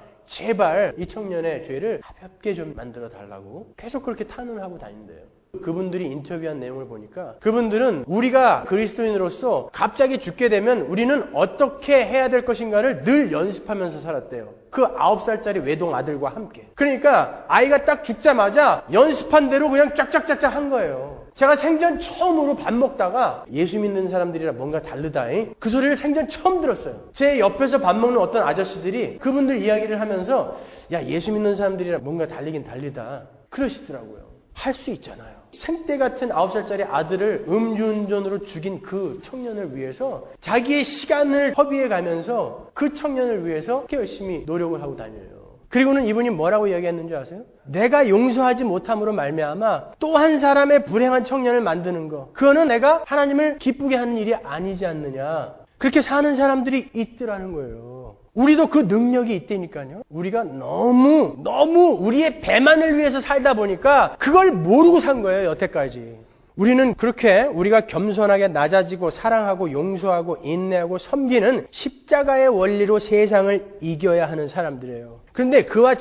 제발 이 청년의 죄를 가볍게 좀 만들어 달라고 계속 그렇게 탄원을 하고 다닌대요. 그분들이 인터뷰한 내용을 보니까 그분들은 우리가 그리스도인으로서 갑자기 죽게 되면 우리는 어떻게 해야 될 것인가를 늘 연습하면서 살았대요. 그 아홉 살짜리 외동 아들과 함께. 그러니까 아이가 딱 죽자마자 연습한 대로 그냥 쫙쫙쫙쫙 한 거예요. 제가 생전 처음으로 밥 먹다가 예수 믿는 사람들이랑 뭔가 다르다잉? 그 소리를 생전 처음 들었어요. 제 옆에서 밥 먹는 어떤 아저씨들이 그분들 이야기를 하면서 야, 예수 믿는 사람들이랑 뭔가 달리긴 달리다. 그러시더라고요. 할 수 있잖아요. 생떼 같은 아홉 살짜리 아들을 음주운전으로 죽인 그 청년을 위해서 자기의 시간을 허비해 가면서 그 청년을 위해서 그렇게 열심히 노력을 하고 다녀요. 그리고는 이분이 뭐라고 이야기했는지 아세요? 내가 용서하지 못함으로 말미암아 또 한 사람의 불행한 청년을 만드는 거, 그거는 내가 하나님을 기쁘게 하는 일이 아니지 않느냐. 그렇게 사는 사람들이 있더라는 거예요. 우리도 그 능력이 있다니까요. 우리가 너무 너무 우리의 배만을 위해서 살다 보니까 그걸 모르고 산 거예요, 여태까지. 우리는 그렇게 우리가 겸손하게 낮아지고 사랑하고 용서하고 인내하고 섬기는 십자가의 원리로 세상을 이겨야 하는 사람들이에요. 그런데 그와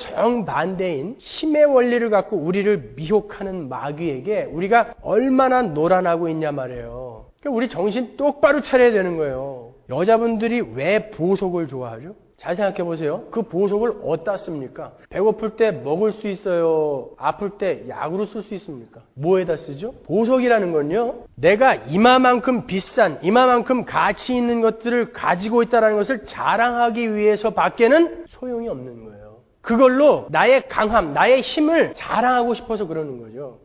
정반대인 힘의 원리를 갖고 우리를 미혹하는 마귀에게 우리가 얼마나 노란하고 있냐 말이에요. 그러니까 우리 정신 똑바로 차려야 되는 거예요. 여자분들이 왜 보석을 좋아하죠? 잘 생각해 보세요. 그 보석을 어디다 씁니까? 배고플 때 먹을 수 있어요? 아플 때 약으로 쓸 수 있습니까? 뭐에다 쓰죠? 보석이라는 건요, 내가 이마만큼 비싼, 이마만큼 가치 있는 것들을 가지고 있다는 것을 자랑하기 위해서 밖에는 소용이 없는 거예요. 그걸로 나의 강함, 나의 힘을 자랑하고 싶어서 그러는 거죠.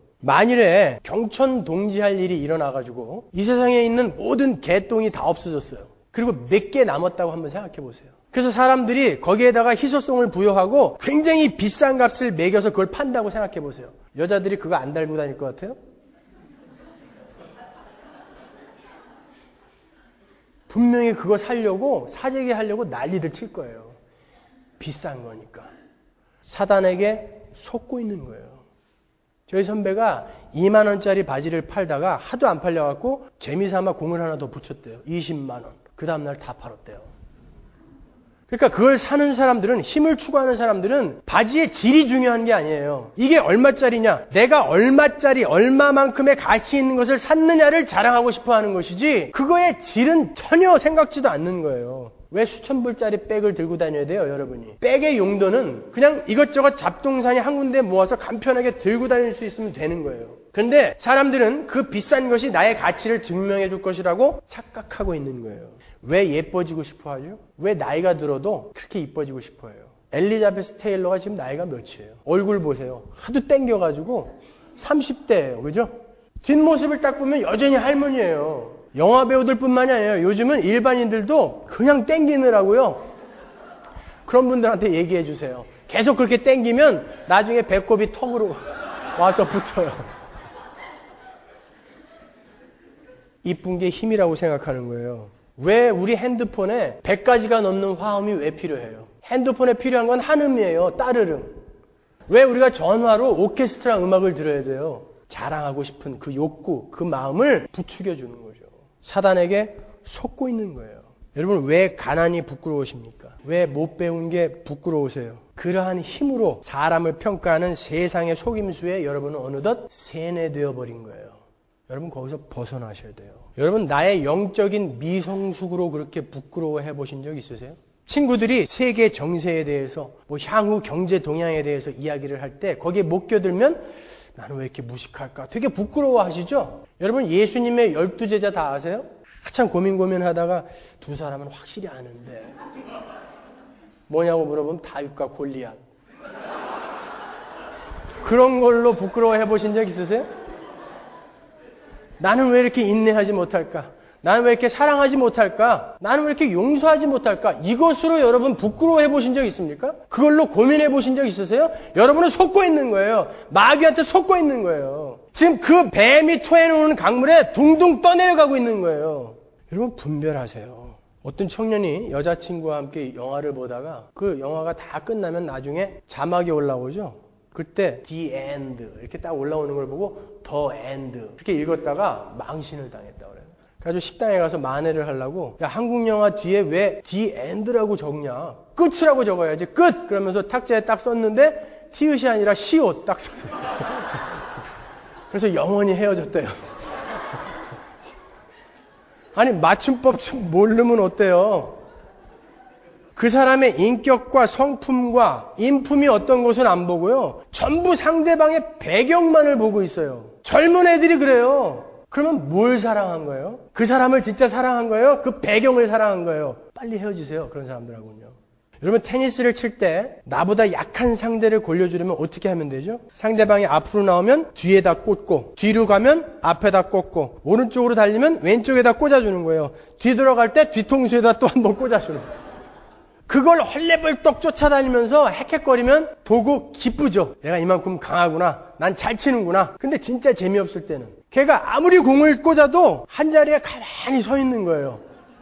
만일에 경천동지할 일이 일어나가지고 이 세상에 있는 모든 개똥이 다 없어졌어요. 그리고 몇 개 남았다고 한번 생각해 보세요. 그래서 사람들이 거기에다가 희소성을 부여하고 굉장히 비싼 값을 매겨서 그걸 판다고 생각해 보세요. 여자들이 그거 안 달고 다닐 것 같아요? 분명히 그거 사려고 사재기 하려고 난리들 칠 거예요. 비싼 거니까. 사단에게 속고 있는 거예요. 저희 선배가 이만 원짜리 바지를 팔다가 하도 안 팔려갖고 재미삼아 공을 하나 더 붙였대요. 이십만 원. 그 다음날 다 팔았대요. 그러니까 그걸 사는 사람들은, 힘을 추구하는 사람들은 바지의 질이 중요한 게 아니에요. 이게 얼마짜리냐, 내가 얼마짜리, 얼마만큼의 가치 있는 것을 샀느냐를 자랑하고 싶어 하는 것이지, 그거의 질은 전혀 생각지도 않는 거예요. 왜 수천 불짜리 백을 들고 다녀야 돼요, 여러분이? 백의 용도는 그냥 이것저것 잡동사니 한 군데 모아서 간편하게 들고 다닐 수 있으면 되는 거예요. 그런데 사람들은 그 비싼 것이 나의 가치를 증명해 줄 것이라고 착각하고 있는 거예요. 왜 예뻐지고 싶어 하죠? 왜 나이가 들어도 그렇게 이뻐지고 싶어 해요? 엘리자베스 테일러가 지금 나이가 몇이에요? 얼굴 보세요. 하도 땡겨가지고 삼십 대예요. 그죠? 뒷모습을 딱 보면 여전히 할머니예요. 영화 배우들 뿐만이 아니에요. 요즘은 일반인들도 그냥 땡기느라고요. 그런 분들한테 얘기해 주세요. 계속 그렇게 땡기면 나중에 배꼽이 턱으로 와서 붙어요. 이쁜 게 힘이라고 생각하는 거예요. 왜 우리 핸드폰에 백 가지가 넘는 화음이 왜 필요해요? 핸드폰에 필요한 건 한음이에요. 따르릉. 왜 우리가 전화로 오케스트라 음악을 들어야 돼요? 자랑하고 싶은 그 욕구, 그 마음을 부추겨 주는 거죠. 사단에게 속고 있는 거예요. 여러분, 왜 가난이 부끄러우십니까? 왜 못 배운 게 부끄러우세요? 그러한 힘으로 사람을 평가하는 세상의 속임수에 여러분은 어느덧 세뇌되어 버린 거예요. 여러분, 거기서 벗어나셔야 돼요. 여러분, 나의 영적인 미성숙으로 그렇게 부끄러워해 보신 적 있으세요? 친구들이 세계 정세에 대해서, 뭐 향후 경제 동향에 대해서 이야기를 할 때 거기에 못 껴들면 나는 왜 이렇게 무식할까? 되게 부끄러워하시죠? 여러분, 예수님의 열두 제자 다 아세요? 한참 고민 고민하다가 두 사람은 확실히 아는데 뭐냐고 물어보면 다윗과 골리앗. 그런 걸로 부끄러워해 보신 적 있으세요? 나는 왜 이렇게 인내하지 못할까? 나는 왜 이렇게 사랑하지 못할까? 나는 왜 이렇게 용서하지 못할까? 이것으로 여러분 부끄러워해 보신 적 있습니까? 그걸로 고민해 보신 적 있으세요? 여러분은 속고 있는 거예요. 마귀한테 속고 있는 거예요. 지금 그 뱀이 토해놓은 강물에 둥둥 떠내려가고 있는 거예요. 여러분, 분별하세요. 어떤 청년이 여자친구와 함께 영화를 보다가 그 영화가 다 끝나면 나중에 자막이 올라오죠. 그때 The End 이렇게 딱 올라오는 걸 보고 The End 이렇게 읽었다가 망신을 당했다 그래요. 그래가지고 식당에 가서 만회를 하려고, 야, 한국 영화 뒤에 왜 The End라고 적냐? 끝이라고 적어야지. 끝! 그러면서 탁자에 딱 썼는데 티읕이 아니라 시옷 딱 썼어요. 그래서 영원히 헤어졌대요. 아니, 맞춤법 좀 모르면 어때요? 그 사람의 인격과 성품과 인품이 어떤 것은 안 보고요. 전부 상대방의 배경만을 보고 있어요. 젊은 애들이 그래요. 그러면 뭘 사랑한 거예요? 그 사람을 진짜 사랑한 거예요? 그 배경을 사랑한 거예요? 빨리 헤어지세요. 그런 사람들하고는요. 여러분, 테니스를 칠 때 나보다 약한 상대를 골려주려면 어떻게 하면 되죠? 상대방이 앞으로 나오면 뒤에다 꽂고, 뒤로 가면 앞에다 꽂고, 오른쪽으로 달리면 왼쪽에다 꽂아주는 거예요. 뒤돌아갈 때 뒤통수에다 또 한 번 꽂아주는 거예요. 그걸 헐레벌떡 쫓아다니면서 헥헥거리면 보고 기쁘죠. 내가 이만큼 강하구나. 난 잘 치는구나. 근데 진짜 재미없을 때는 걔가 아무리 공을 꽂아도 한 자리에 가만히 서 있는 거예요.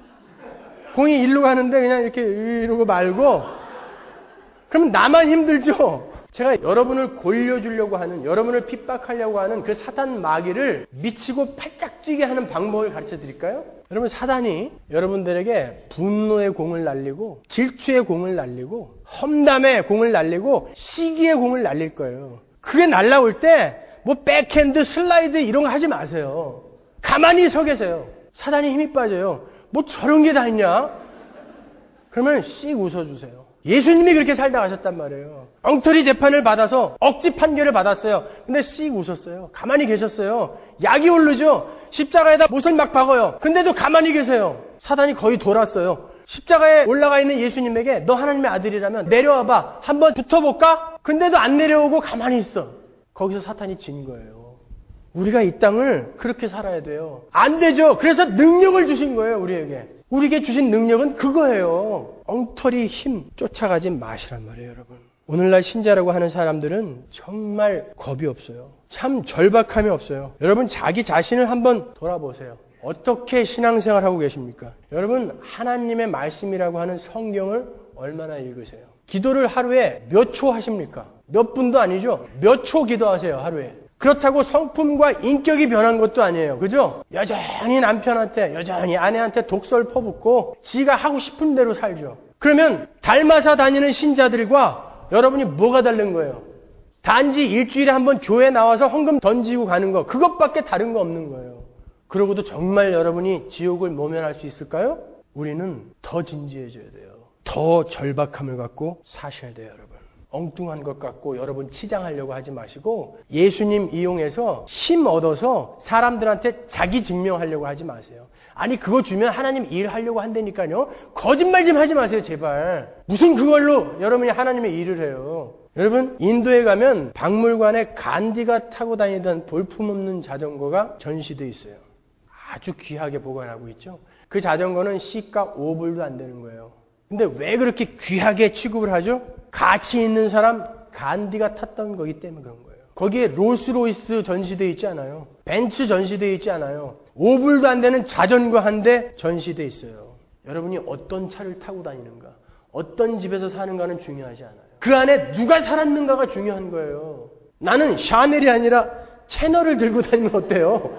공이 일로 가는데 그냥 이렇게 이러고 말고, 그러면 나만 힘들죠. 제가 여러분을 골려주려고 하는, 여러분을 핍박하려고 하는 그 사단 마귀를 미치고 팔짝 뛰게 하는 방법을 가르쳐 드릴까요? 여러분, 사단이 여러분들에게 분노의 공을 날리고, 질투의 공을 날리고, 험담의 공을 날리고, 시기의 공을 날릴 거예요. 그게 날라올 때 뭐 백핸드, 슬라이드 이런 거 하지 마세요. 가만히 서 계세요. 사단이 힘이 빠져요. 뭐 저런 게 다 있냐? 그러면 씩 웃어주세요. 예수님이 그렇게 살다 가셨단 말이에요. 엉터리 재판을 받아서 억지 판결을 받았어요. 근데 씩 웃었어요. 가만히 계셨어요. 약이 오르죠. 십자가에다 못을 막 박아요. 근데도 가만히 계세요. 사단이 거의 돌았어요. 십자가에 올라가 있는 예수님에게 너 하나님의 아들이라면 내려와봐. 한번 붙어볼까? 근데도 안 내려오고 가만히 있어. 거기서 사탄이 진 거예요. 우리가 이 땅을 그렇게 살아야 돼요. 안 되죠. 그래서 능력을 주신 거예요, 우리에게. 우리에게 주신 능력은 그거예요. 엉터리 힘 쫓아가지 마시란 말이에요, 여러분. 오늘날 신자라고 하는 사람들은 정말 겁이 없어요. 참 절박함이 없어요. 여러분, 자기 자신을 한번 돌아보세요. 어떻게 신앙생활하고 계십니까? 여러분, 하나님의 말씀이라고 하는 성경을 얼마나 읽으세요? 기도를 하루에 몇 초 하십니까? 몇 분도 아니죠. 몇 초 기도하세요, 하루에. 그렇다고 성품과 인격이 변한 것도 아니에요. 그죠? 여전히 남편한테, 여전히 아내한테 독설 퍼붓고 지가 하고 싶은 대로 살죠. 그러면 닮아서 다니는 신자들과 여러분이 뭐가 다른 거예요? 단지 일주일에 한번 교회 나와서 헌금 던지고 가는 거, 그것밖에 다른 거 없는 거예요. 그러고도 정말 여러분이 지옥을 모면할 수 있을까요? 우리는 더 진지해져야 돼요. 더 절박함을 갖고 사셔야 돼요, 여러분. 엉뚱한 것 갖고 여러분 치장하려고 하지 마시고 예수님 이용해서 힘 얻어서 사람들한테 자기 증명하려고 하지 마세요. 아니 그거 주면 하나님 일하려고 한다니까요. 거짓말 좀 하지 마세요, 제발. 무슨 그걸로 여러분이 하나님의 일을 해요. 여러분, 인도에 가면 박물관에 간디가 타고 다니던 볼품없는 자전거가 전시되어 있어요. 아주 귀하게 보관하고 있죠. 그 자전거는 시가 오 불도 안 되는 거예요. 근데 왜 그렇게 귀하게 취급을 하죠? 가치 있는 사람, 간디가 탔던 거기 때문에 그런 거예요. 거기에 롤스로이스 전시되어 있지 않아요. 벤츠 전시되어 있지 않아요. 오 불도 안 되는 자전거 한 대 전시되어 있어요. 여러분이 어떤 차를 타고 다니는가, 어떤 집에서 사는가는 중요하지 않아요. 그 안에 누가 살았는가가 중요한 거예요. 나는 샤넬이 아니라 채널을 들고 다니면 어때요?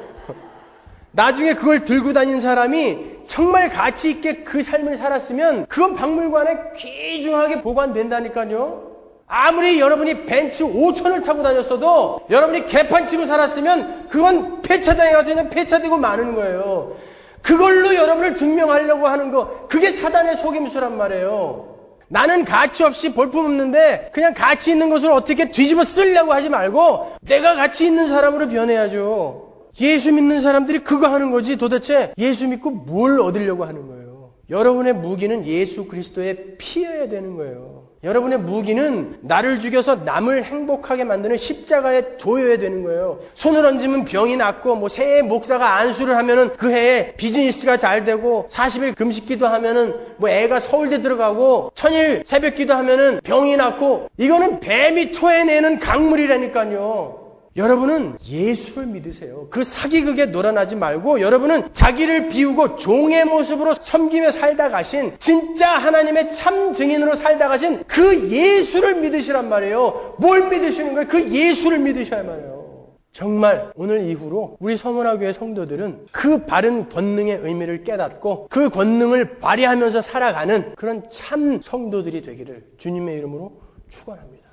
나중에 그걸 들고 다닌 사람이 정말 가치 있게 그 삶을 살았으면 그건 박물관에 귀중하게 보관된다니까요. 아무리 여러분이 벤츠 오천을 타고 다녔어도 여러분이 개판 치고 살았으면 그건 폐차장에 가서 그냥 폐차되고 마는 거예요. 그걸로 여러분을 증명하려고 하는 거, 그게 사단의 속임수란 말이에요. 나는 가치 없이 볼품없는데 그냥 가치 있는 것을 어떻게 뒤집어 쓰려고 하지 말고 내가 가치 있는 사람으로 변해야죠. 예수 믿는 사람들이 그거 하는 거지 도대체 예수 믿고 뭘 얻으려고 하는 거예요. 여러분의 무기는 예수 그리스도의 피여야 되는 거예요. 여러분의 무기는 나를 죽여서 남을 행복하게 만드는 십자가에 조여야 되는 거예요. 손을 얹으면 병이 낫고 뭐 새해 목사가 안수를 하면은 그 해에 비즈니스가 잘 되고 사십 일 금식기도 하면은 뭐 애가 서울대 들어가고 천일 새벽기도 하면은 병이 낫고 이거는 뱀이 토해내는 강물이라니까요. 여러분은 예수를 믿으세요. 그 사기극에 놀아나지 말고 여러분은 자기를 비우고 종의 모습으로 섬기며 살다 가신 진짜 하나님의 참 증인으로 살다 가신 그 예수를 믿으시란 말이에요. 뭘 믿으시는 거예요? 그 예수를 믿으셔야만 해요. 정말 오늘 이후로 우리 서문화교회 성도들은 그 바른 권능의 의미를 깨닫고 그 권능을 발휘하면서 살아가는 그런 참 성도들이 되기를 주님의 이름으로 축원합니다.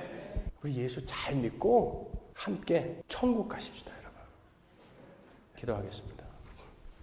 우리 예수 잘 믿고 함께 천국 가십시다, 여러분. 기도하겠습니다.